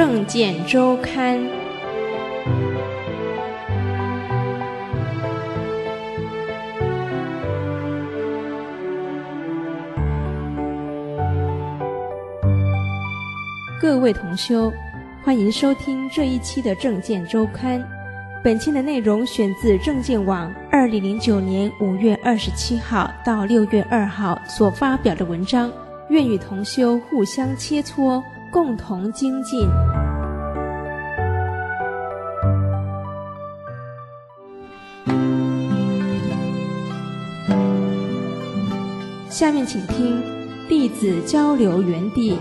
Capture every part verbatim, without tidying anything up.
证件周刊》。各位同修，欢迎收听这一期的证件周刊。本期的内容选自证件网二零零九年五月二十七号到六月二号所发表的文章，愿与同修互相切磋，共同精进。下面请听弟子交流园地。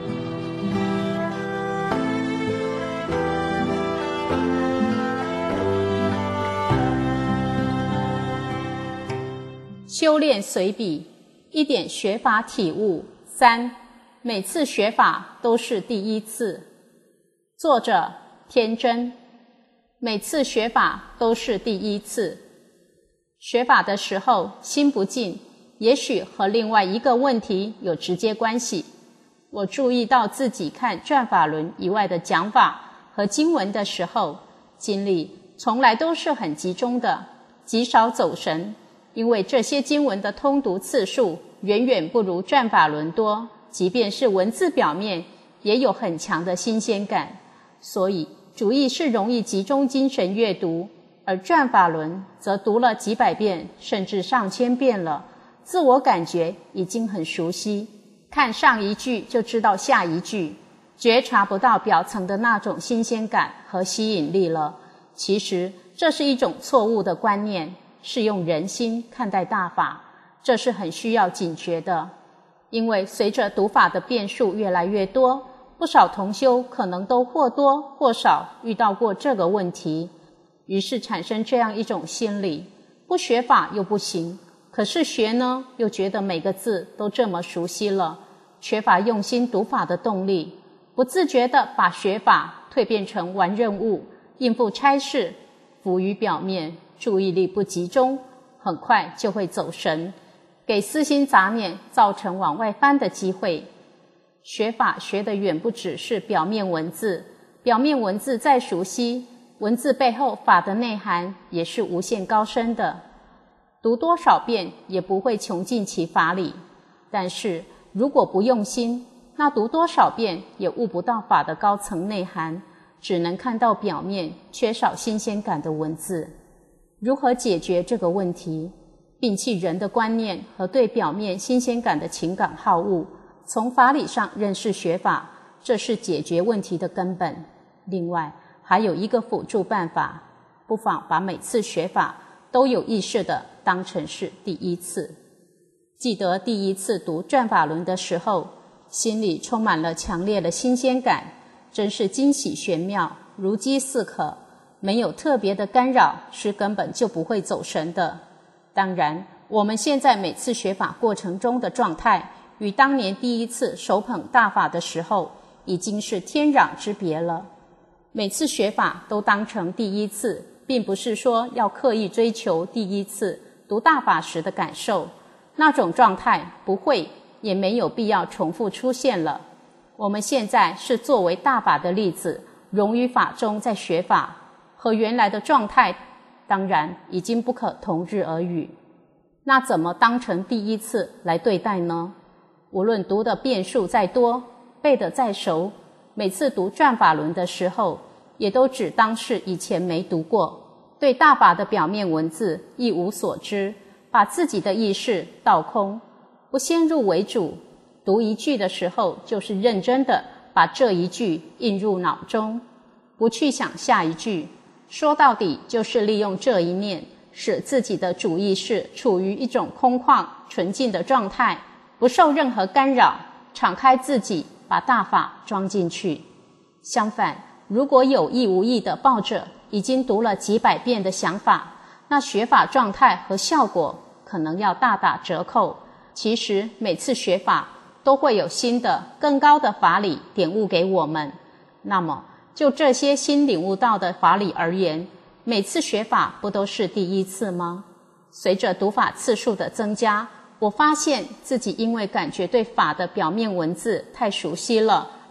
修炼随笔，一点学法体悟三，每次学法都是第一次。作者天真。每次学法都是第一次。学法的时候心不静，也许和另外一个问题有直接关系。我注意到自己看转法轮以外的讲法和经文的时候，精力从来都是很集中的，极少走神。因为这些经文的通读次数远远不如转法轮多，即便是文字表面也有很强的新鲜感，所以主意是容易集中精神阅读，而转法轮则读了几百遍甚至上千遍了，自我感觉已经很熟悉，看上一句就知道下一句，觉察不到表层的那种新鲜感和吸引力了。其实这是一种错误的观念，是用人心看待大法，这是很需要警觉的。因为随着读法的变数越来越多，不少同修可能都或多或少遇到过这个问题，于是产生这样一种心理，不学法又不行，可是学呢又觉得每个字都这么熟悉了，缺乏用心读法的动力，不自觉地把学法蜕变成玩任务、应付差事，浮于表面，注意力不集中，很快就会走神，给私心杂念造成往外翻的机会。学法学得远不只是表面文字，表面文字再熟悉，文字背后法的内涵也是无限高深的，读多少遍也不会穷尽其法理。但是如果不用心，那读多少遍也悟不到法的高层内涵，只能看到表面缺少新鲜感的文字。如何解决这个问题？摒弃人的观念和对表面新鲜感的情感好恶，从法理上认识学法，这是解决问题的根本。另外还有一个辅助办法，不妨把每次学法都有意识地当成是第一次。记得第一次读转法轮的时候，心里充满了强烈的新鲜感，真是惊喜玄妙，如饥似渴，没有特别的干扰是根本就不会走神的。当然我们现在每次学法过程中的状态与当年第一次手捧大法的时候已经是天壤之别了。每次学法都当成第一次，并不是说要刻意追求第一次读大法时的感受，那种状态不会也没有必要重复出现了。我们现在是作为大法的例子，融于法中在学法，和原来的状态当然已经不可同日而语。那怎么当成第一次来对待呢？无论读的遍数再多，背得再熟，每次读转法轮的时候也都只当是以前没读过，对大法的表面文字一无所知，把自己的意识倒空，不先入为主，读一句的时候就是认真的把这一句印入脑中，不去想下一句，说到底就是利用这一念，使自己的主意识处于一种空旷纯净的状态，不受任何干扰，敞开自己，把大法装进去。相反，如果有意无意地抱着已经读了几百遍的想法，那学法状态和效果可能要大打折扣。其实每次学法都会有新的更高的法理点悟给我们，那么就这些新领悟到的法理而言，每次学法不都是第一次吗？随着读法次数的增加，我发现自己因为感觉对法的表面文字太熟悉了，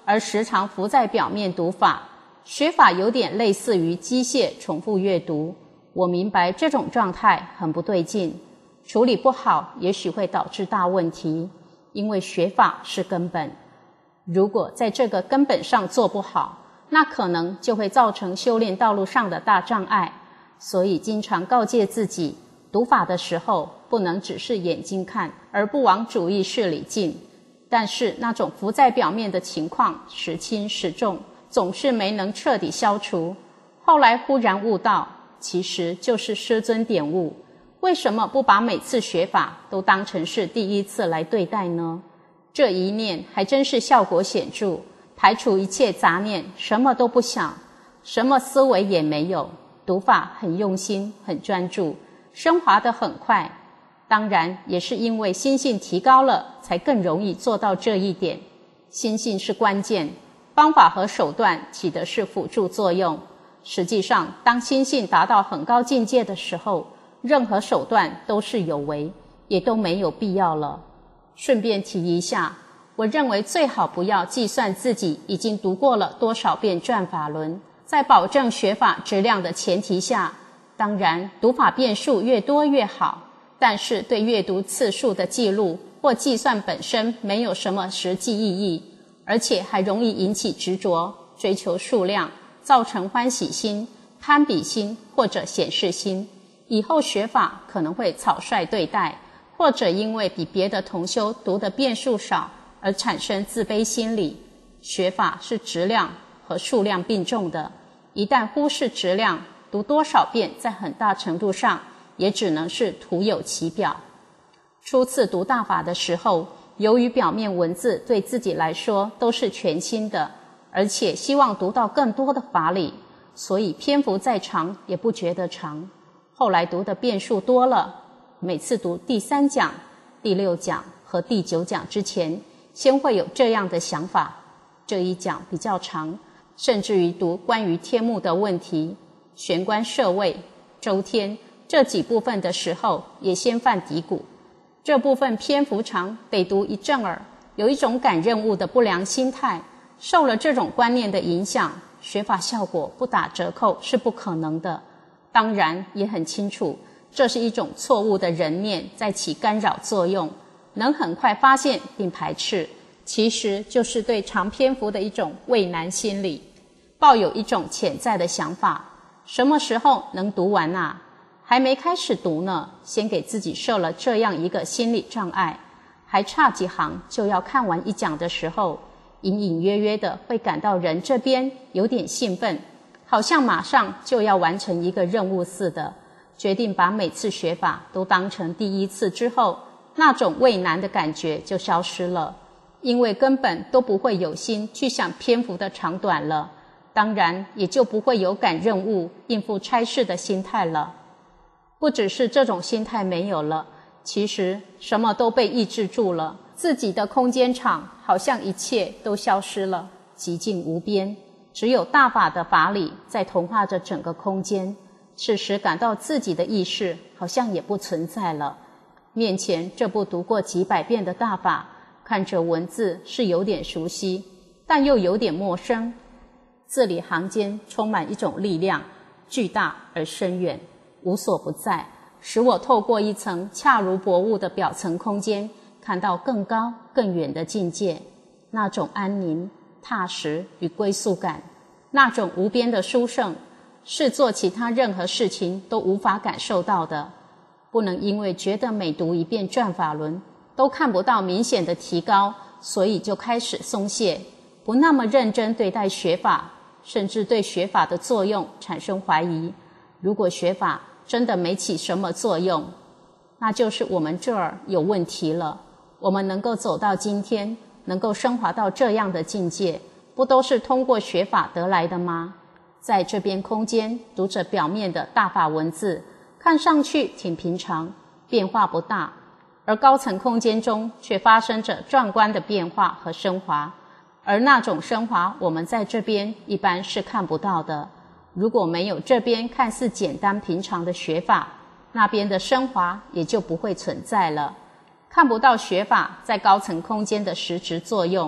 而时常浮在表面读法，学法有点类似于机械重复阅读。我明白这种状态很不对劲，处理不好也许会导致大问题，因为学法是根本。如果在这个根本上做不好，那可能就会造成修炼道路上的大障碍。所以经常告诫自己，读法的时候不能只是眼睛看，而不往主意识里进。但是那种浮在表面的情况时轻时重，总是没能彻底消除。后来忽然悟到，其实就是师尊点悟，为什么不把每次学法都当成是第一次来对待呢？这一念还真是效果显著，排除一切杂念，什么都不想，什么思维也没有，读法很用心，很专注，升华得很快。当然也是因为心性提高了，才更容易做到这一点。心性是关键，方法和手段起的是辅助作用。实际上，当心性达到很高境界的时候，任何手段都是有为，也都没有必要了。顺便提一下，我认为最好不要计算自己已经读过了多少遍转法轮，在保证学法质量的前提下，当然读法遍数越多越好，但是对阅读次数的记录或计算本身没有什么实际意义，而且还容易引起执着，追求数量，造成欢喜心、攀比心或者显示心。以后学法可能会草率对待，或者因为比别的同修读的遍数少而产生自卑心理。学法是质量和数量并重的，一旦忽视质量，读多少遍在很大程度上也只能是徒有其表。初次读大法的时候，由于表面文字对自己来说都是全新的，而且希望读到更多的法理，所以篇幅再长也不觉得长。后来读的遍数多了，每次读第三讲、第六讲和第九讲之前，先会有这样的想法，这一讲比较长，甚至于读关于天目的问题、玄关舍位、周天这几部分的时候，也先犯嘀咕，这部分篇幅长，得读一阵儿，有一种赶任务的不良心态。受了这种观念的影响，学法效果不打折扣是不可能的。当然也很清楚，这是一种错误的人念在起干扰作用，能很快发现并排斥，其实就是对长篇幅的一种畏难心理，抱有一种潜在的想法，什么时候能读完啊？还没开始读呢，先给自己设了这样一个心理障碍，还差几行就要看完一讲的时候，隐隐约约的会感到人这边有点兴奋，好像马上就要完成一个任务似的，决定把每次学法都当成第一次之后，那种畏难的感觉就消失了，因为根本都不会有心去想篇幅的长短了，当然也就不会有赶任务、应付差事的心态了。不只是这种心态没有了，其实什么都被抑制住了，自己的空间场好像一切都消失了，寂静无边，只有大法的法理在同化着整个空间。此时感到自己的意识好像也不存在了。面前这部读过几百遍的大法，看着文字是有点熟悉，但又有点陌生。字里行间充满一种力量，巨大而深远，无所不在，使我透过一层恰如薄雾的表层空间，看到更高更远的境界，那种安宁、踏实与归宿感，那种无边的殊胜，是做其他任何事情都无法感受到的。不能因为觉得每读一遍转法轮都看不到明显的提高，所以就开始松懈，不那么认真对待学法，甚至对学法的作用产生怀疑。如果学法真的没起什么作用，那就是我们这儿有问题了。我们能够走到今天，能够升华到这样的境界，不都是通过学法得来的吗？在这边空间读着表面的大法文字，看上去挺平常，变化不大，而高层空间中却发生着壮观的变化和升华，而那种升华我们在这边一般是看不到的。如果没有这边看似简单平常的学法，那边的升华也就不会存在了。看不到学法在高层空间的实质作用，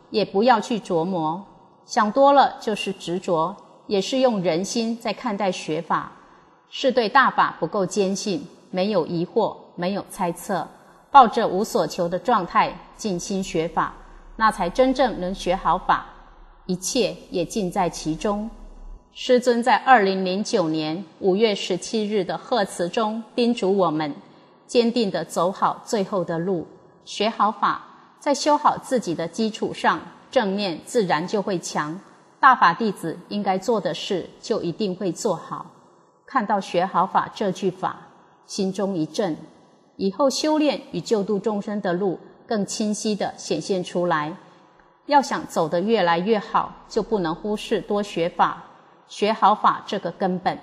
也不要去琢磨，想多了就是执着，也是用人心在看待学法，是对大法不够坚信，没有疑惑，没有猜测，抱着无所求的状态静心学法，那才真正能学好法，一切也尽在其中。师尊在二零零九年五月十七日的贺词中叮嘱我们，坚定地走好最后的路，学好法，在修好自己的基础上，正念自然就会强，大法弟子应该做的事就一定会做好。看到学好法这句法，心中一震，以后修炼与救度众生的路更清晰地显现出来。要想走得越来越好，就不能忽视多学法，学好法这个根本。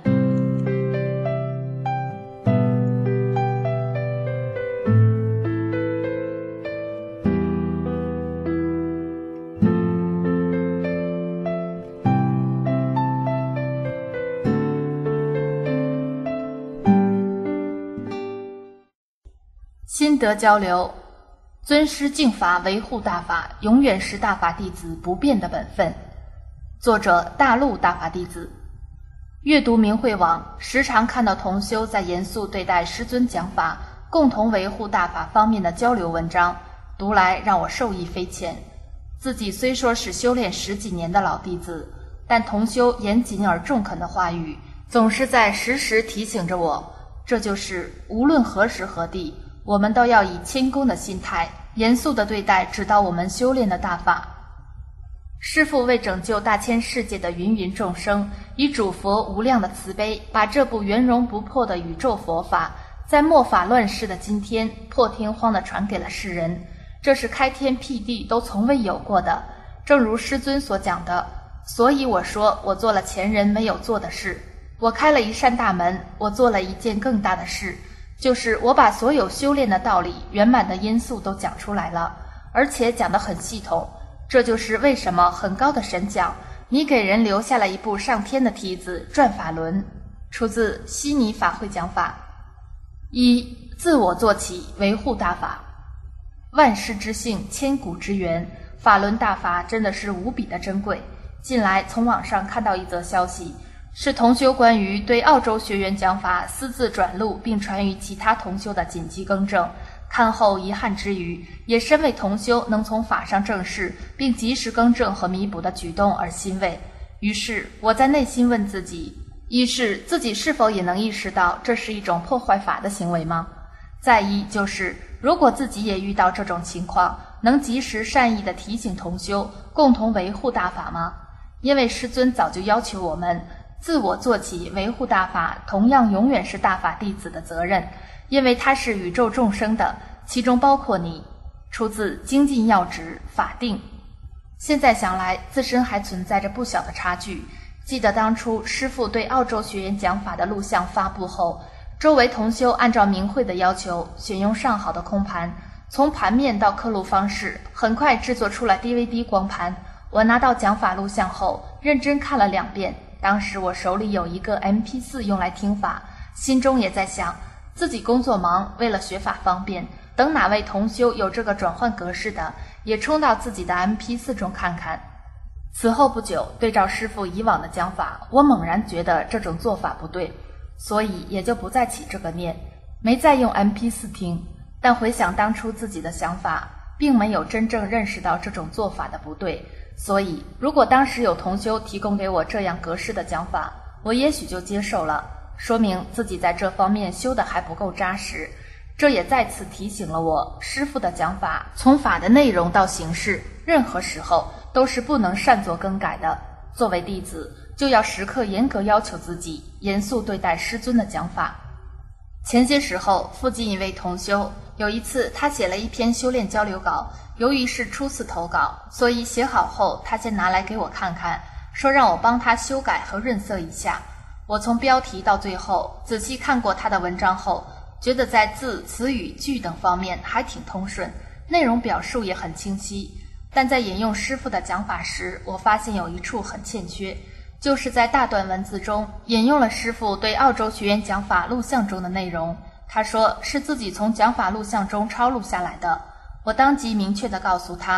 心得交流，尊师敬法，维护大法，永远是大法弟子不变的本分。作者：大陆大法弟子。阅读明慧网，时常看到同修在严肃对待师尊讲法，共同维护大法方面的交流文章，读来让我受益匪浅。自己虽说是修炼十几年的老弟子，但同修严谨而中肯的话语，总是在时时提醒着我，这就是无论何时何地，我们都要以谦恭的心态，严肃地对待指导我们修炼的大法。师父为拯救大千世界的芸芸众生，以主佛无量的慈悲，把这部圆融不破的宇宙佛法，在末法乱世的今天，破天荒地传给了世人。这是开天辟地都从未有过的，正如师尊所讲的，所以我说我做了前人没有做的事，我开了一扇大门，我做了一件更大的事，就是我把所有修炼的道理、圆满的因素都讲出来了，而且讲得很系统。这就是为什么很高的神讲，你给人留下了一部上天的梯子，转法轮。出自悉尼法会讲法。一、自我做起，维护大法。万世之幸，千古之源，法轮大法真的是无比的珍贵。近来从网上看到一则消息，是同修关于对澳洲学员讲法私自转录并传于其他同修的紧急更正，看后遗憾之余，也深为同修能从法上正视并及时更正和弥补的举动而欣慰。于是我在内心问自己，一是自己是否也能意识到这是一种破坏法的行为吗？再一就是如果自己也遇到这种情况，能及时善意地提醒同修，共同维护大法吗？因为师尊早就要求我们自我做起，维护大法同样永远是大法弟子的责任，因为它是宇宙众生的，其中包括你。出自精进要旨法定。现在想来，自身还存在着不小的差距。记得当初师父对澳洲学员讲法的录像发布后，周围同修按照明慧的要求，选用上好的空盘，从盘面到刻录方式，很快制作出了 D V D 光盘。我拿到讲法录像后，认真看了两遍。当时我手里有一个 M P 四 用来听法，心中也在想，自己工作忙，为了学法方便，等哪位同修有这个转换格式的，也冲到自己的 M P 四 中看看。此后不久，对照师父以往的讲法，我猛然觉得这种做法不对，所以也就不再起这个念，没再用 M P 四 听。但回想当初自己的想法，并没有真正认识到这种做法的不对，所以如果当时有同修提供给我这样格式的讲法，我也许就接受了，说明自己在这方面修得还不够扎实。这也再次提醒了我，师父的讲法从法的内容到形式，任何时候都是不能擅作更改的。作为弟子，就要时刻严格要求自己，严肃对待师尊的讲法。前些时候，附近一位同修，有一次他写了一篇修炼交流稿，由于是初次投稿，所以写好后他先拿来给我看看，说让我帮他修改和润色一下。我从标题到最后仔细看过他的文章后，觉得在字、词语、句等方面还挺通顺，内容表述也很清晰。但在引用师父的讲法时，我发现有一处很欠缺，就是在大段文字中引用了师父对澳洲学员讲法录像中的内容。他说是自己从讲法录像中抄录下来的。我当即明确地告诉他，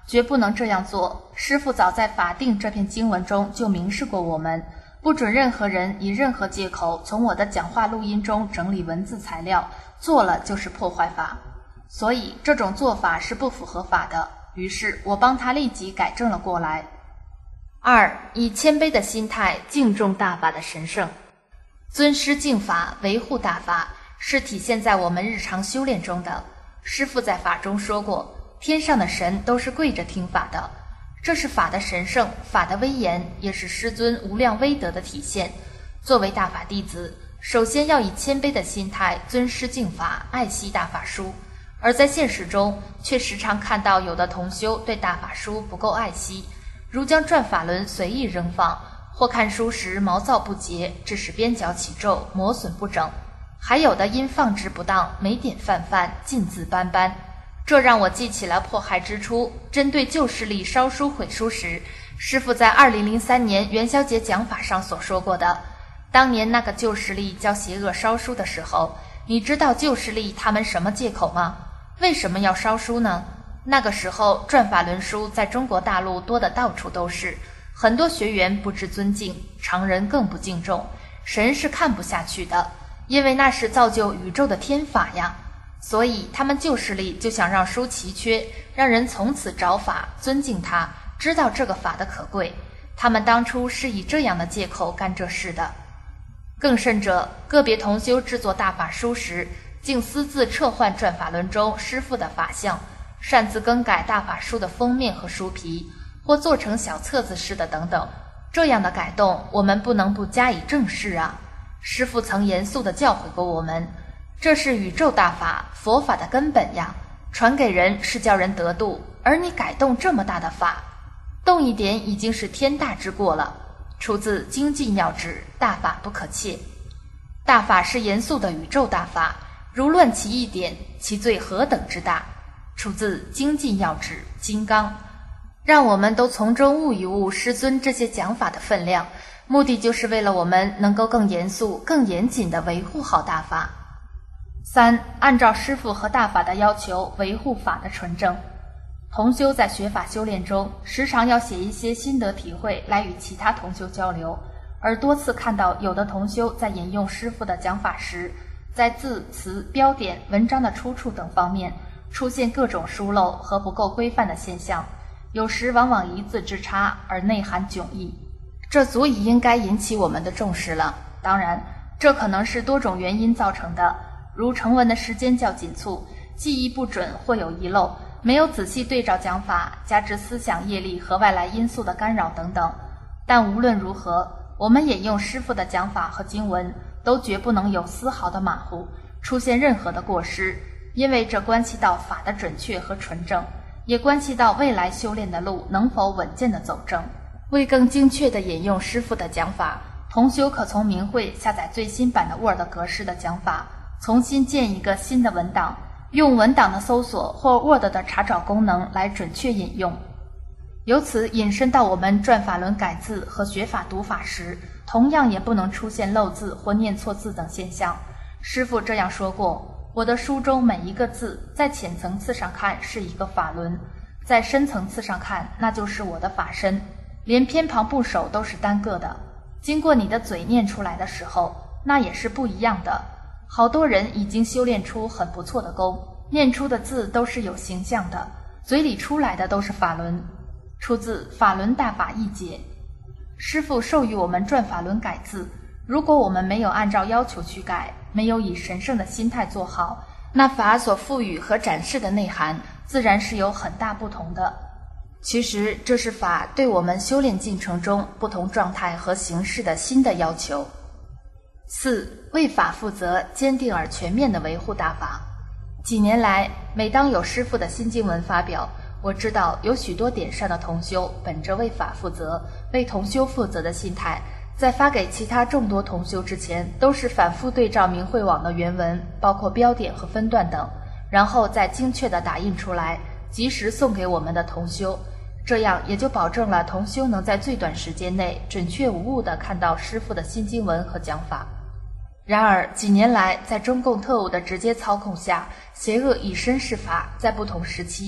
绝不能这样做。师父早在法定这篇经文中就明示过我们，不准任何人以任何借口从我的讲话录音中整理文字材料，做了就是破坏法。所以这种做法是不符合法的，于是我帮他立即改正了过来。二，以谦卑的心态敬重大法的神圣。尊师敬法，维护大法，是体现在我们日常修炼中的。师父在法中说过，天上的神都是跪着听法的，这是法的神圣，法的威严，也是师尊无量威德的体现。作为大法弟子，首先要以谦卑的心态尊师敬法，爱惜大法书。而在现实中，却时常看到有的同修对大法书不够爱惜，如将转法轮随意扔放，或看书时毛躁不洁，致使边角起皱，磨损不整；还有的因放置不当，霉点泛泛，尽字斑斑。这让我记起了迫害之初针对旧势力烧书毁书时，师父在二零零三年元宵节讲法上所说过的。当年那个旧势力教邪恶烧书的时候，你知道旧势力他们什么借口吗？为什么要烧书呢？那个时候转法轮书在中国大陆多得到处都是，很多学员不知尊敬，常人更不敬重，神是看不下去的，因为那是造就宇宙的天法呀。所以他们旧势力就想让书奇缺，让人从此找法，尊敬它，知道这个法的可贵。他们当初是以这样的借口干这事的。更甚者，个别同修制作大法书时，竟私自撤换转法轮中师父的法相，擅自更改大法书的封面和书皮，或做成小册子似的等等。这样的改动，我们不能不加以正视啊！师父曾严肃地教诲过我们，这是宇宙大法，佛法的根本呀！传给人是叫人得度，而你改动这么大的法，动一点已经是天大之过了。出自《经济要旨》，大法不可窃。大法是严肃的宇宙大法，如乱其一点，其罪何等之大。出自《经济要旨》金刚。让我们都从中悟一悟师尊这些讲法的分量，目的就是为了我们能够更严肃、更严谨地维护好大法。三，按照师父和大法的要求维护法的纯正。同修在学法修炼中，时常要写一些心得体会来与其他同修交流，而多次看到有的同修在引用师父的讲法时，在字词、标点、文章的出处等方面出现各种疏漏和不够规范的现象，有时往往一字之差而内含迥异，这足以应该引起我们的重视了。当然，这可能是多种原因造成的，如成文的时间较紧促，记忆不准或有遗漏，没有仔细对照讲法，加之思想业力和外来因素的干扰等等。但无论如何，我们引用师父的讲法和经文都绝不能有丝毫的马虎，出现任何的过失，因为这关系到法的准确和纯正，也关系到未来修炼的路能否稳健的走正。为更精确地引用师父的讲法，同修可从明慧下载最新版的 Word 格式的讲法，重新建一个新的文档，用文档的搜索或 Word 的查找功能来准确引用。由此引申到我们转法轮改字和学法读法时，同样也不能出现漏字或念错字等现象。师父这样说过，我的书中每一个字在浅层次上看是一个法轮，在深层次上看那就是我的法身，连偏旁部首都是单个的，经过你的嘴念出来的时候，那也是不一样的。好多人已经修炼出很不错的功，念出的字都是有形象的，嘴里出来的都是法轮。出自《法轮大法译解》。师父授予我们转法轮改字，如果我们没有按照要求去改，没有以神圣的心态做好，那法所赋予和展示的内涵自然是有很大不同的。其实这是法对我们修炼进程中不同状态和形式的新的要求。四，为法负责，坚定而全面地维护大法。几年来，每当有师父的新经文发表，我知道有许多点上的同修本着为法负责、为同修负责的心态，在发给其他众多同修之前，都是反复对照明慧网的原文，包括标点和分段等，然后再精确地打印出来，及时送给我们的同修。这样也就保证了同修能在最短时间内准确无误地看到师父的新经文和讲法。然而几年来，在中共特务的直接操控下，邪恶以身试法，在不同时期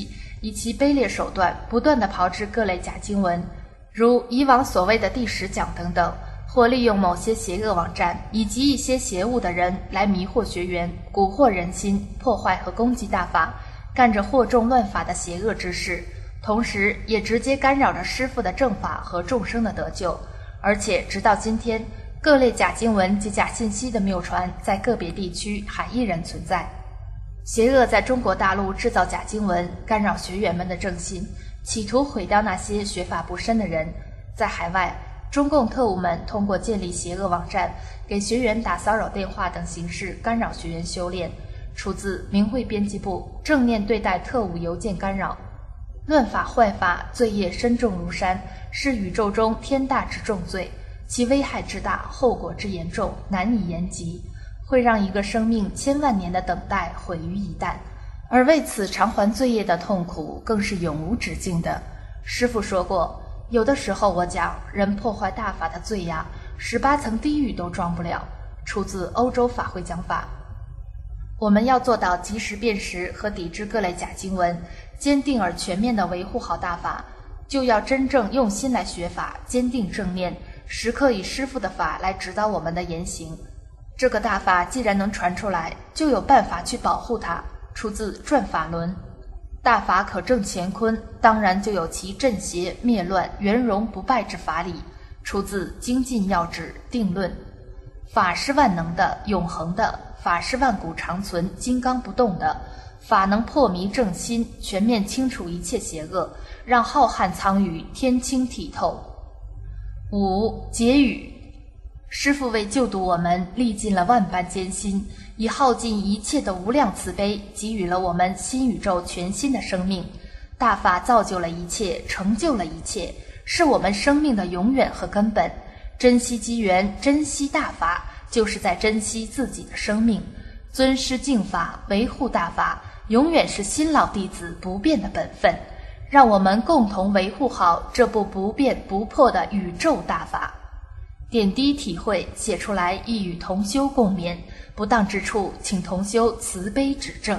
以其卑劣手段不断地炮制各类假经文，如以往所谓的第十讲等等，或利用某些邪恶网站以及一些邪恶的人来迷惑学员，蛊惑人心，破坏和攻击大法，干着惑众乱法的邪恶之事，同时也直接干扰着师父的正法和众生的得救。而且直到今天，各类假经文及假信息的谬传在个别地区还依然存在。邪恶在中国大陆制造假经文，干扰学员们的正信，企图毁掉那些学法不深的人。在海外，中共特务们通过建立邪恶网站，给学员打骚扰电话等形式干扰学员修炼。出自明慧编辑部正念对待特务邮件干扰。乱法坏法，罪业深重如山，是宇宙中天大之重罪，其危害之大，后果之严重，难以言及，会让一个生命千万年的等待毁于一旦，而为此偿还罪业的痛苦更是永无止境的。师父说过，有的时候我讲人破坏大法的罪呀，十八层地狱都装不了，出自欧洲法会讲法。我们要做到及时辨识和抵制各类假经文，坚定而全面地维护好大法，就要真正用心来学法，坚定正念，时刻以师父的法来指导我们的言行。这个大法既然能传出来，就有办法去保护它，出自《转法轮》。大法可证乾坤，当然就有其镇邪灭乱、圆融不败之法理，出自《精进要旨定论》。法是万能的、永恒的，法是万古长存、金刚不动的，法能破迷正心，全面清除一切邪恶，让浩瀚苍宇天清体透。五、结语。师父为救度我们历尽了万般艰辛，以耗尽一切的无量慈悲，给予了我们新宇宙全新的生命。大法造就了一切，成就了一切，是我们生命的永远和根本。珍惜机缘，珍惜大法，就是在珍惜自己的生命。尊师敬法，维护大法，永远是新老弟子不变的本分。让我们共同维护好这部不变不破的宇宙大法。点滴体会写出来，亦与同修共勉。不当之处，请同修慈悲指正。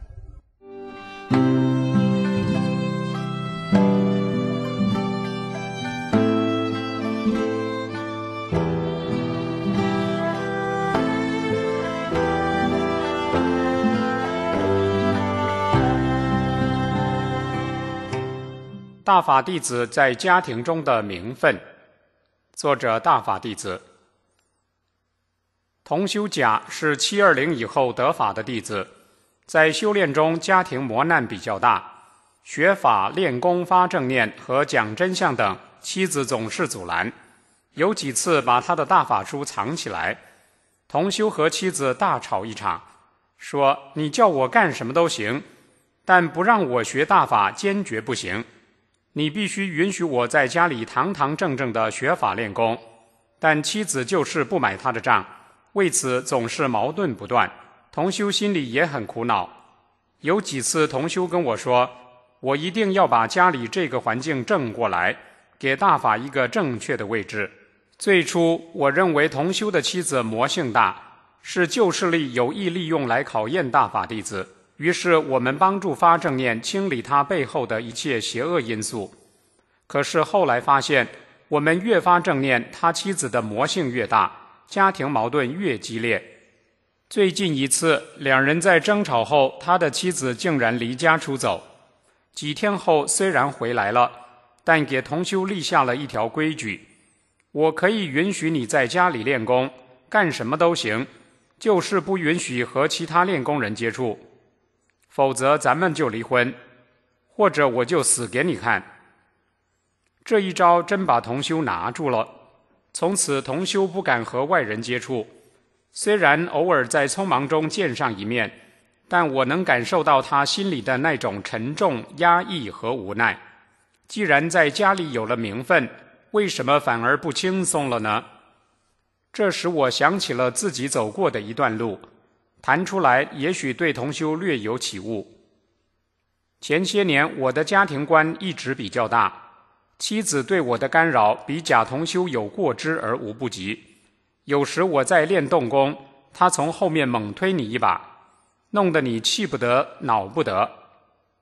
大法弟子在家庭中的名分。作者大法弟子。同修甲是七二零以后得法的弟子，在修炼中家庭磨难比较大，学法、练功、发正念和讲真相等，妻子总是阻拦，有几次把他的大法书藏起来。同修和妻子大吵一场，说你叫我干什么都行，但不让我学大法坚决不行。你必须允许我在家里堂堂正正的学法练功，但妻子就是不买他的账，为此总是矛盾不断。同修心里也很苦恼。有几次同修跟我说，我一定要把家里这个环境正过来，给大法一个正确的位置。最初我认为同修的妻子魔性大，是旧势力有意利用来考验大法弟子，于是我们帮助发正念清理他背后的一切邪恶因素。可是后来发现，我们越发正念，他妻子的魔性越大，家庭矛盾越激烈。最近一次两人在争吵后，他的妻子竟然离家出走。几天后虽然回来了，但给同修立下了一条规矩，我可以允许你在家里练功，干什么都行，就是不允许和其他练功人接触，否则咱们就离婚，或者我就死给你看。这一招真把同修拿住了，从此同修不敢和外人接触。虽然偶尔在匆忙中见上一面，但我能感受到他心里的那种沉重、压抑和无奈。既然在家里有了名分，为什么反而不轻松了呢？这时我想起了自己走过的一段路，谈出来也许对同修略有启悟。前些年我的家庭观一直比较大，妻子对我的干扰比假同修有过之而无不及。有时我在练动功，他从后面猛推你一把，弄得你气不得脑不得。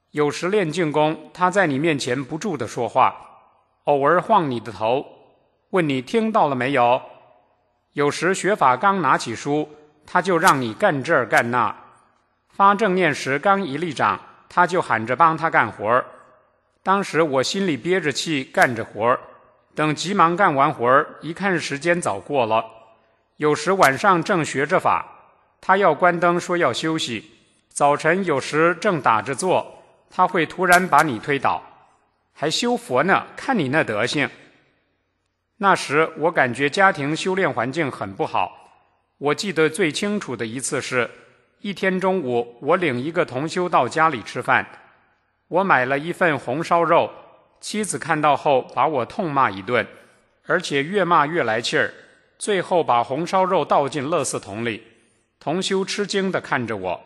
有时练静功，他在你面前不住地说话，偶尔晃你的头，问你听到了没有。有时学法刚拿起书，他就让你干这儿干那。发正念时刚一立掌，他就喊着帮他干活儿。当时我心里憋着气干着活儿，等急忙干完活儿，一看时间早过了。有时晚上正学着法，他要关灯说要休息。早晨有时正打着坐，他会突然把你推倒，还修佛呢，看你那德行。那时我感觉家庭修炼环境很不好。我记得最清楚的一次是，一天中午我领一个同修到家里吃饭，我买了一份红烧肉，妻子看到后把我痛骂一顿，而且越骂越来气儿，最后把红烧肉倒进垃圾桶里。同修吃惊地看着我。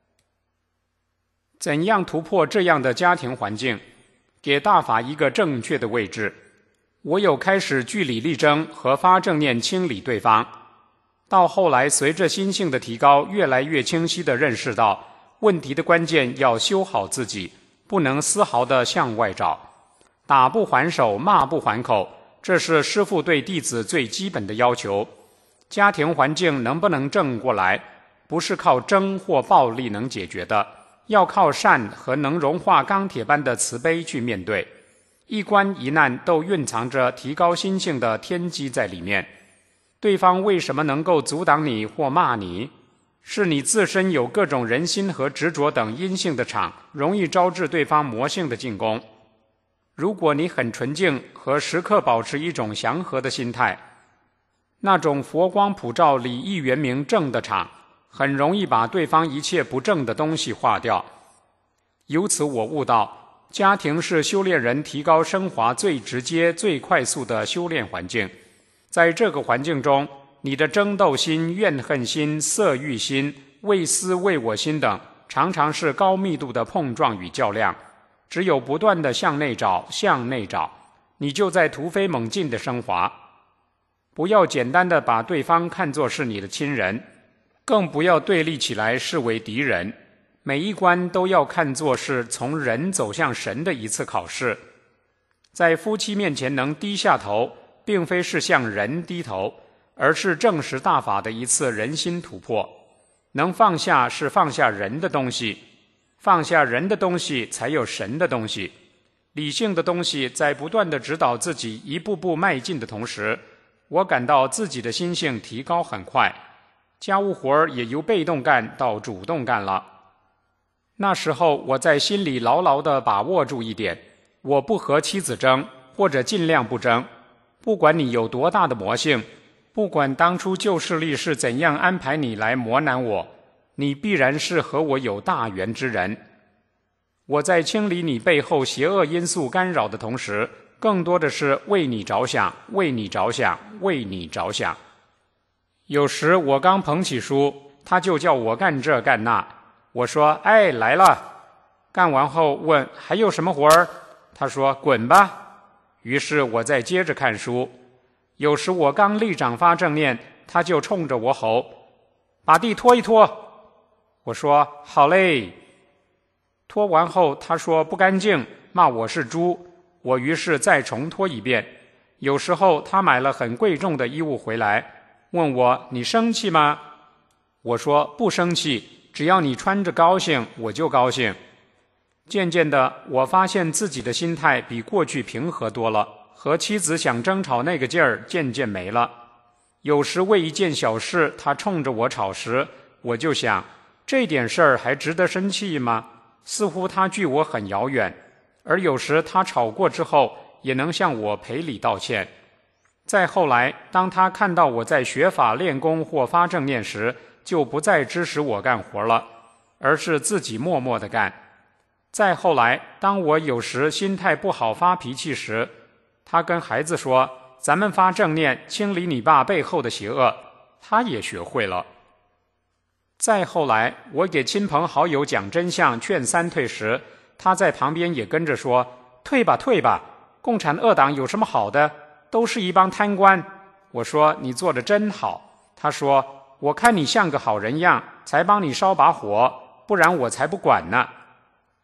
怎样突破这样的家庭环境，给大法一个正确的位置？我有开始据理力争和发正念清理对方，到后来随着心性的提高，越来越清晰地认识到问题的关键要修好自己，不能丝毫地向外找。打不还手，骂不还口，这是师父对弟子最基本的要求。家庭环境能不能正过来，不是靠争或暴力能解决的，要靠善和能融化钢铁般的慈悲去面对。一关一难都蕴藏着提高心性的天机在里面。对方为什么能够阻挡你或骂你？是你自身有各种人心和执着等阴性的场，容易招致对方魔性的进攻。如果你很纯净和时刻保持一种祥和的心态，那种佛光普照、礼义圆明正的场，很容易把对方一切不正的东西化掉。由此我悟到，家庭是修炼人提高升华最直接、最快速的修炼环境。在这个环境中，你的争斗心、怨恨心、色欲心、为私为我心等，常常是高密度的碰撞与较量。只有不断地向内找，向内找，你就在突飞猛进的升华。不要简单地把对方看作是你的亲人，更不要对立起来视为敌人。每一关都要看作是从人走向神的一次考试。在夫妻面前能低下头，并非是向人低头，而是证实大法的一次人心突破。能放下是放下人的东西，放下人的东西才有神的东西。理性的东西在不断地指导自己一步步迈进的同时，我感到自己的心性提高很快，家务活儿也由被动干到主动干了。那时候我在心里牢牢地把握住一点，我不和妻子争，或者尽量不争。不管你有多大的魔性，不管当初旧势力是怎样安排你来磨难我，你必然是和我有大缘之人。我在清理你背后邪恶因素干扰的同时，更多的是为你着想，为你着想，为你着想。有时我刚捧起书，他就叫我干这干那，我说哎来了，干完后问还有什么活儿，他说滚吧。于是我再接着看书。有时我刚立掌发正念，他就冲着我吼把地拖一拖，我说好嘞。拖完后他说不干净，骂我是猪，我于是再重拖一遍。有时候他买了很贵重的衣物回来，问我你生气吗？我说不生气，只要你穿着高兴我就高兴。渐渐的我发现自己的心态比过去平和多了，和妻子想争吵那个劲儿渐渐没了。有时为一件小事他冲着我吵时，我就想这点事儿还值得生气吗？似乎他距我很遥远。而有时他吵过之后也能向我赔礼道歉。再后来当他看到我在学法练功或发正念时，就不再支持我干活了，而是自己默默地干。再后来当我有时心态不好发脾气时，他跟孩子说咱们发正念清理你爸背后的邪恶，他也学会了。再后来我给亲朋好友讲真相劝三退时，他在旁边也跟着说退吧退吧，共产恶党有什么好的，都是一帮贪官。我说你做得真好。他说我看你像个好人样，才帮你烧把火，不然我才不管呢。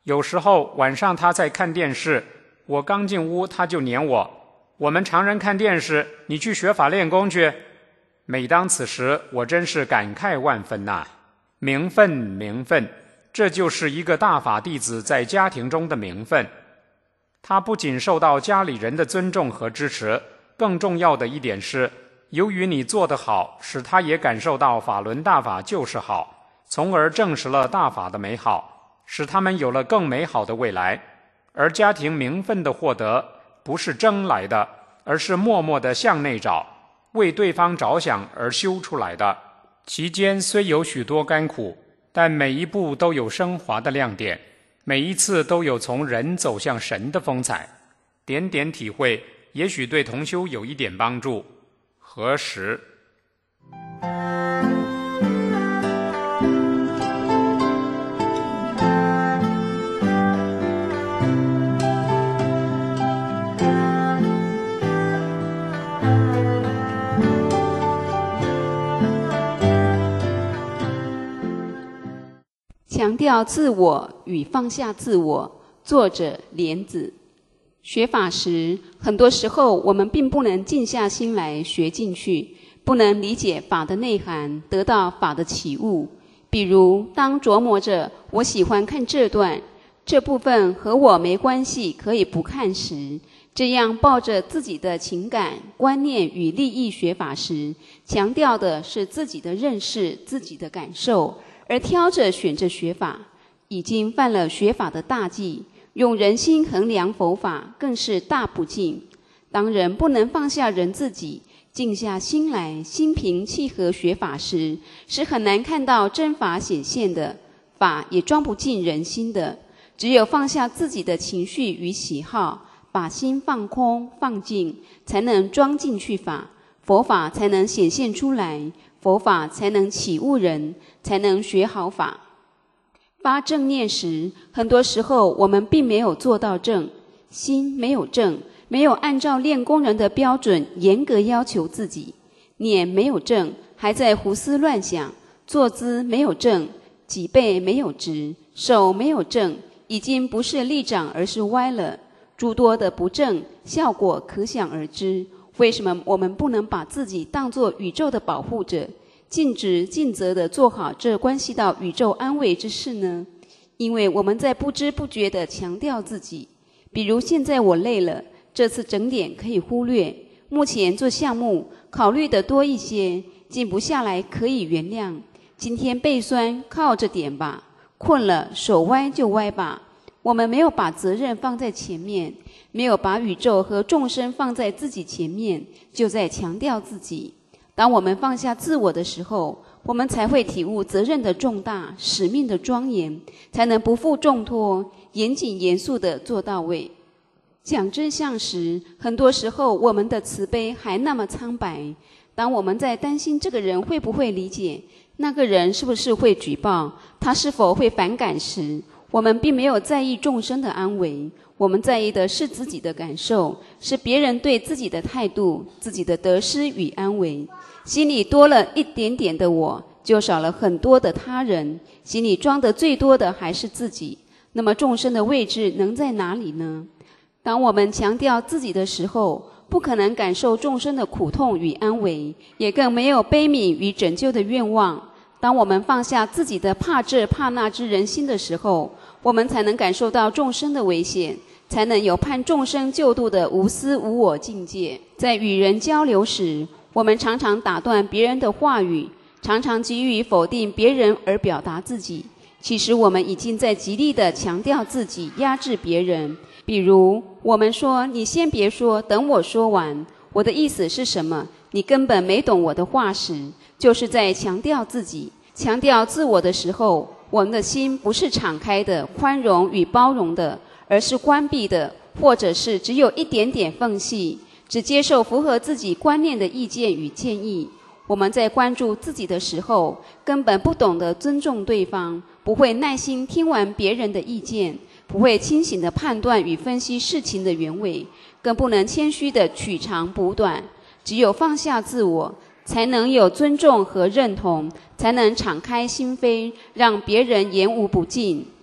有时候晚上他在看电视，我刚进屋他就撵我，我们常人看电视，你去学法练功去。每当此时，我真是感慨万分呐、啊！名分，名分，这就是一个大法弟子在家庭中的名分。他不仅受到家里人的尊重和支持，更重要的一点是，由于你做得好，使他也感受到法轮大法就是好，从而证实了大法的美好，使他们有了更美好的未来。而家庭名分的获得，不是争来的，而是默默地向内找，为对方着想而修出来的。其间虽有许多甘苦，但每一步都有升华的亮点，每一次都有从人走向神的风采。点点体会，也许对同修有一点帮助。何时？ 强调自我与放下自我，作者莲子。学法时，很多时候我们并不能静下心来学进去，不能理解法的内涵，得到法的启悟。比如，当琢磨着我喜欢看这段，这部分和我没关系，可以不看时，这样抱着自己的情感、观念与利益学法时，强调的是自己的认识、自己的感受，而挑着选着学法，已经犯了学法的大忌。用人心衡量佛法，更是大不敬。当人不能放下人自己，静下心来，心平气和学法时，是很难看到真法显现的，法也装不进人心的。只有放下自己的情绪与喜好，把心放空放静，才能装进去法，佛法才能显现出来，佛法才能启悟人，才能学好法。发正念时，很多时候我们并没有做到正，心没有正，没有按照练功人的标准严格要求自己，念没有正，还在胡思乱想，坐姿没有正，脊背没有直，手没有正，已经不是立掌而是歪了，诸多的不正，效果可想而知。为什么我们不能把自己当作宇宙的保护者，尽职尽责地做好这关系到宇宙安危之事呢？因为我们在不知不觉地强调自己，比如现在我累了，这次整点可以忽略，目前做项目考虑的多一些，静不下来可以原谅，今天背酸靠着点吧，困了手歪就歪吧。我们没有把责任放在前面，没有把宇宙和众生放在自己前面，就在强调自己。当我们放下自我的时候，我们才会体悟责任的重大，使命的庄严，才能不负重托，严谨严肃地做到位。讲真相时，很多时候我们的慈悲还那么苍白。当我们在担心这个人会不会理解，那个人是不是会举报，他是否会反感时，我们并没有在意众生的安危，我们在意的是自己的感受，是别人对自己的态度，自己的得失与安危。心里多了一点点的我，就少了很多的他人，心里装的最多的还是自己。那么众生的位置能在哪里呢？当我们强调自己的时候，不可能感受众生的苦痛与安危，也更没有悲悯与拯救的愿望。当我们放下自己的怕这怕那之人心的时候，我们才能感受到众生的危险，才能有盼众生救度的无私无我境界。在与人交流时，我们常常打断别人的话语，常常急于否定别人而表达自己。其实我们已经在极力地强调自己，压制别人。比如我们说，你先别说，等我说完，我的意思是什么，你根本没懂我的话时，就是在强调自己。强调自我的时候，我们的心不是敞开的、宽容与包容的，而是关闭的，或者是只有一点点缝隙，只接受符合自己观念的意见与建议。我们在关注自己的时候，根本不懂得尊重对方，不会耐心听完别人的意见，不会清醒地判断与分析事情的原委，更不能谦虚地取长补短。只有放下自我，才能有尊重和认同，才能敞开心扉，让别人言无不尽。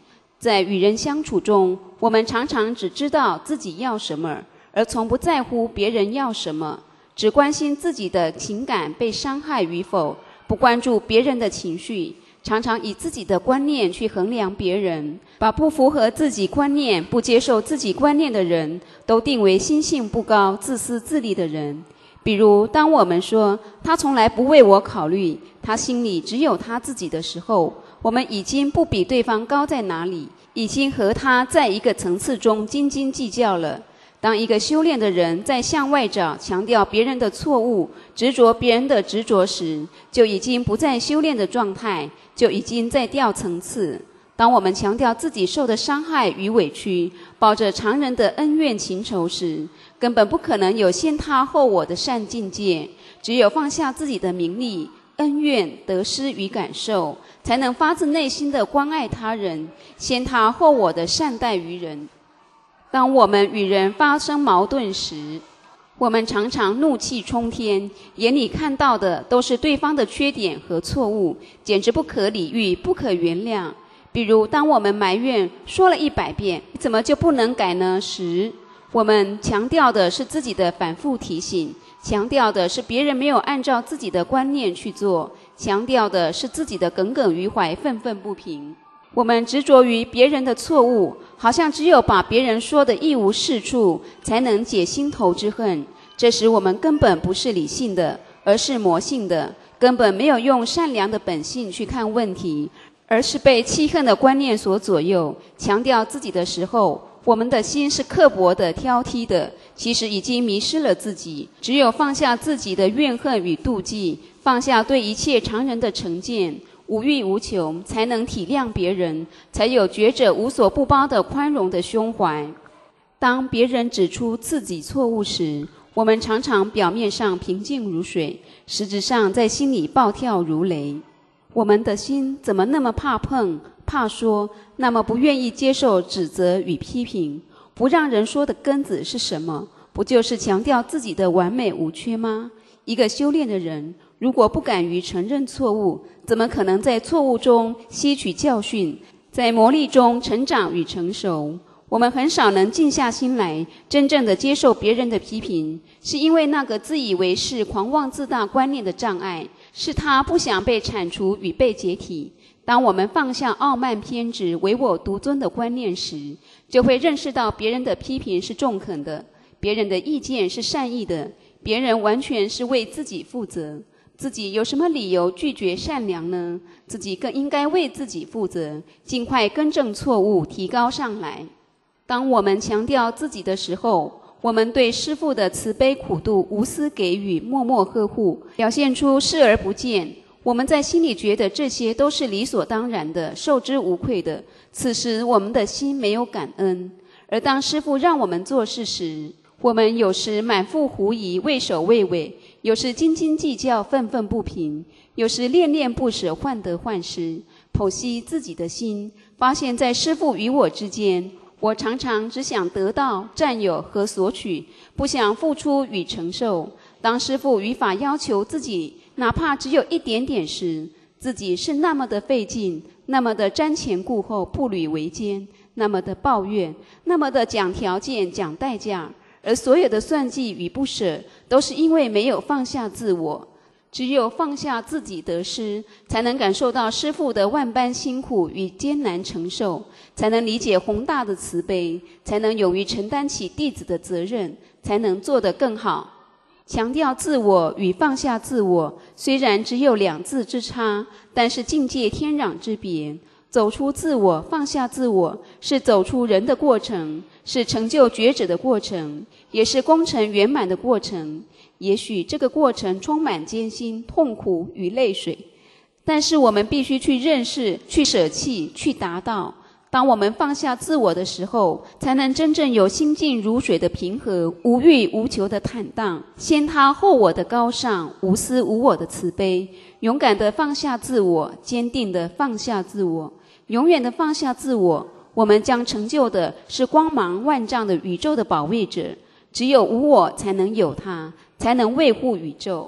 在与人相处中，我们常常只知道自己要什么，而从不在乎别人要什么，只关心自己的情感被伤害与否，不关注别人的情绪，常常以自己的观念去衡量别人，把不符合自己观念、不接受自己观念的人都定为心性不高、自私自利的人。比如当我们说他从来不为我考虑，他心里只有他自己的时候，我们已经不比对方高在哪里，已经和他在一个层次中斤斤计较了。当一个修炼的人在向外找强调别人的错误，执着别人的执着时，就已经不在修炼的状态，就已经在掉层次。当我们强调自己受的伤害与委屈，抱着常人的恩怨情仇时，根本不可能有先他后我的善境界。只有放下自己的名利、恩怨、得失与感受，才能发自内心的关爱他人，先他后我的善待于人。当我们与人发生矛盾时，我们常常怒气冲天，眼里看到的都是对方的缺点和错误，简直不可理喻、不可原谅。比如当我们埋怨说了一百遍你怎么就不能改呢时，我们强调的是自己的反复提醒，强调的是别人没有按照自己的观念去做，强调的是自己的耿耿于怀、愤愤不平。我们执着于别人的错误，好像只有把别人说的一无是处才能解心头之恨。这时我们根本不是理性的，而是魔性的，根本没有用善良的本性去看问题，而是被气恨的观念所左右。强调自己的时候，我们的心是刻薄的、挑剔的，其实已经迷失了自己。只有放下自己的怨恨与妒忌，放下对一切常人的成见，无欲无求，才能体谅别人，才有觉者无所不包的宽容的胸怀。当别人指出自己错误时，我们常常表面上平静如水，实质上在心里暴跳如雷。我们的心怎么那么怕碰、怕说，那么不愿意接受指责与批评？不让人说的根子是什么？不就是强调自己的完美无缺吗？一个修炼的人，如果不敢于承认错误，怎么可能在错误中吸取教训，在磨砺中成长与成熟？我们很少能静下心来真正的接受别人的批评，是因为那个自以为是、狂妄自大观念的障碍，是他不想被铲除与被解体。当我们放下傲慢偏执、唯我独尊的观念时，就会认识到别人的批评是中肯的，别人的意见是善意的，别人完全是为自己负责。自己有什么理由拒绝善良呢？自己更应该为自己负责，尽快更正错误，提高上来。当我们强调自己的时候，我们对师父的慈悲苦度无私给予，默默呵护，表现出视而不见。我们在心里觉得这些都是理所当然的，受之无愧的，此时我们的心没有感恩。而当师父让我们做事时，我们有时满腹狐疑，畏首畏尾，有时斤斤计较，愤愤不平，有时恋恋不舍，患得患失。剖析自己的心，发现在师父与我之间，我常常只想得到、占有和索取，不想付出与承受。当师父语法要求自己哪怕只有一点点时，自己是那么的费劲，那么的瞻前顾后，步履维艰，那么的抱怨，那么的讲条件、讲代价。而所有的算计与不舍，都是因为没有放下自我。只有放下自己得失，才能感受到师父的万般辛苦与艰难承受，才能理解宏大的慈悲，才能勇于承担起弟子的责任，才能做得更好。强调自我与放下自我，虽然只有两字之差，但是境界天壤之别。走出自我，放下自我，是走出人的过程，是成就觉者的过程，也是功成圆满的过程。也许这个过程充满艰辛、痛苦与泪水，但是我们必须去认识、去舍弃、去达到。当我们放下自我的时候，才能真正有心静如水的平和，无欲无求的坦荡，先他后我的高尚，无私无我的慈悲。勇敢地放下自我，坚定地放下自我，永远地放下自我，我们将成就的是光芒万丈的宇宙的保卫者。只有无我，才能有他，才能维护宇宙。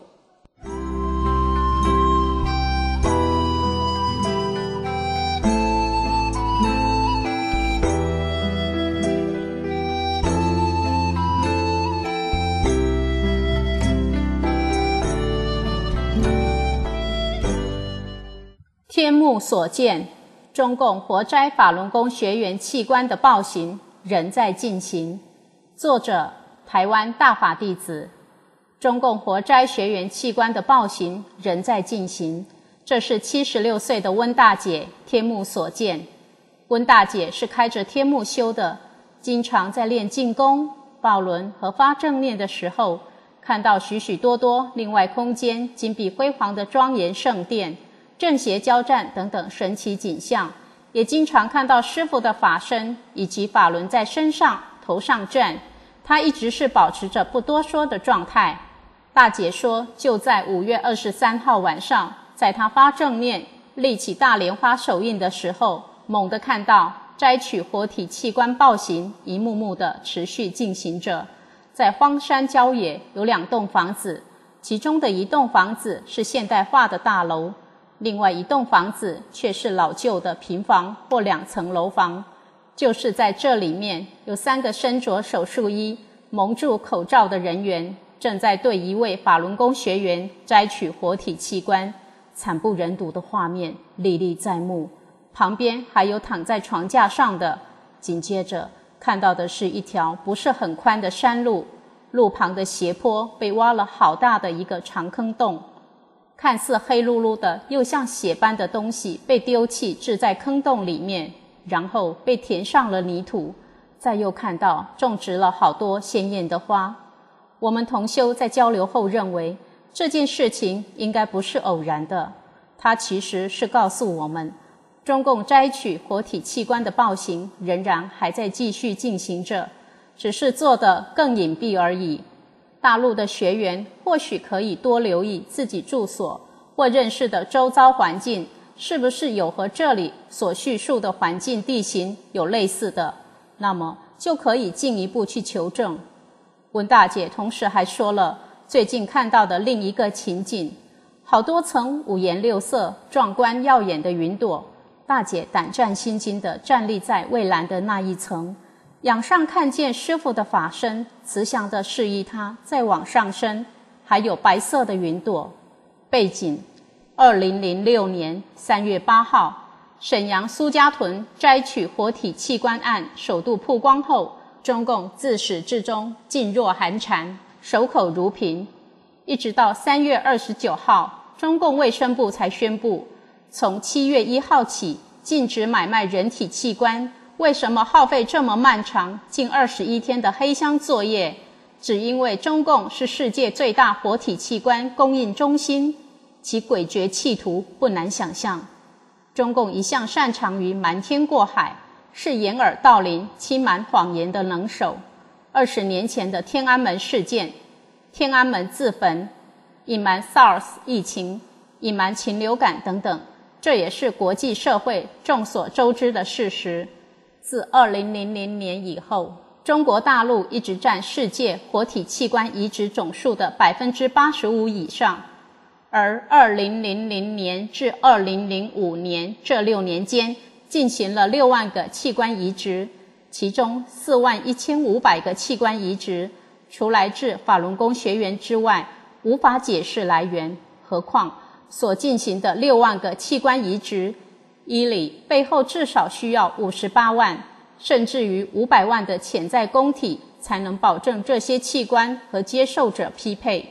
天目所见，中共活摘法轮功学员器官的暴行仍在进行。作者：台湾大法弟子。中共活摘学员器官的暴行仍在进行，这是七十六岁的温大姐天目所见。温大姐是开着天目修的，经常在练静功、抱轮和发正念的时候，看到许许多多另外空间金碧辉煌的庄严圣殿、正邪交战等等神奇景象，也经常看到师父的法身以及法轮在身上、头上转。她一直是保持着不多说的状态。大姐说，就在五月二十三号晚上，在她发正念、立起大莲花手印的时候，猛地看到摘取活体器官暴行一幕幕的持续进行着。在荒山郊野有两栋房子，其中的一栋房子是现代化的大楼，另外一栋房子却是老旧的平房或两层楼房。就是在这里面，有三个身着手术衣、蒙住口罩的人员，正在对一位法轮功学员摘取活体器官，惨不忍睹的画面历历在目。旁边还有躺在床架上的，紧接着看到的是一条不是很宽的山路，路旁的斜坡被挖了好大的一个长坑洞，看似黑噜噜的又像血般的东西被丢弃置在坑洞里面，然后被填上了泥土，再又看到种植了好多鲜艳的花。我们同修在交流后认为，这件事情应该不是偶然的，它其实是告诉我们，中共摘取活体器官的暴行仍然还在继续进行着，只是做得更隐蔽而已。大陆的学员或许可以多留意自己住所或认识的周遭环境，是不是有和这里所叙述的环境地形有类似的，那么就可以进一步去求证。温大姐同时还说了最近看到的另一个情景，好多层五颜六色、壮观耀眼的云朵，大姐胆战心惊地站立在蔚蓝的那一层，仰上看见师父的法身，慈祥地示意她再往上升，还有白色的云朵。背景二零零六年三月八号，沈阳苏家屯摘取活体器官案首度曝光后，中共自始至终噤若寒蝉，守口如瓶。一直到三月二十九号，中共卫生部才宣布，从七月一号起禁止买卖人体器官。为什么耗费这么漫长近二十一天的黑箱作业？只因为中共是世界最大活体器官供应中心，其诡谲企图不难想象。中共一向擅长于瞒天过海，是掩耳盗铃、欺瞒谎言的能手。二十年前的天安门事件，天安门自焚，隐瞒 SARS 疫情，隐瞒禽流感等等，这也是国际社会众所周知的事实。自二零零零年以后，中国大陆一直占世界活体器官移植总数的 百分之八十五 以上，而二零零零年至二零零五年这六年间进行了六万个器官移植，其中四万一千五百个器官移植除来自法轮功学员之外，无法解释来源。何况所进行的六万个器官移植，依理背后至少需要五十八万，甚至于五百万的潜在供体，才能保证这些器官和接受者匹配。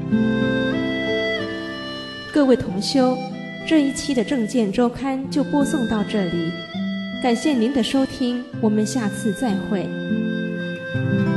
各位同修，这一期的正见周刊就播送到这里，感谢您的收听，我们下次再会。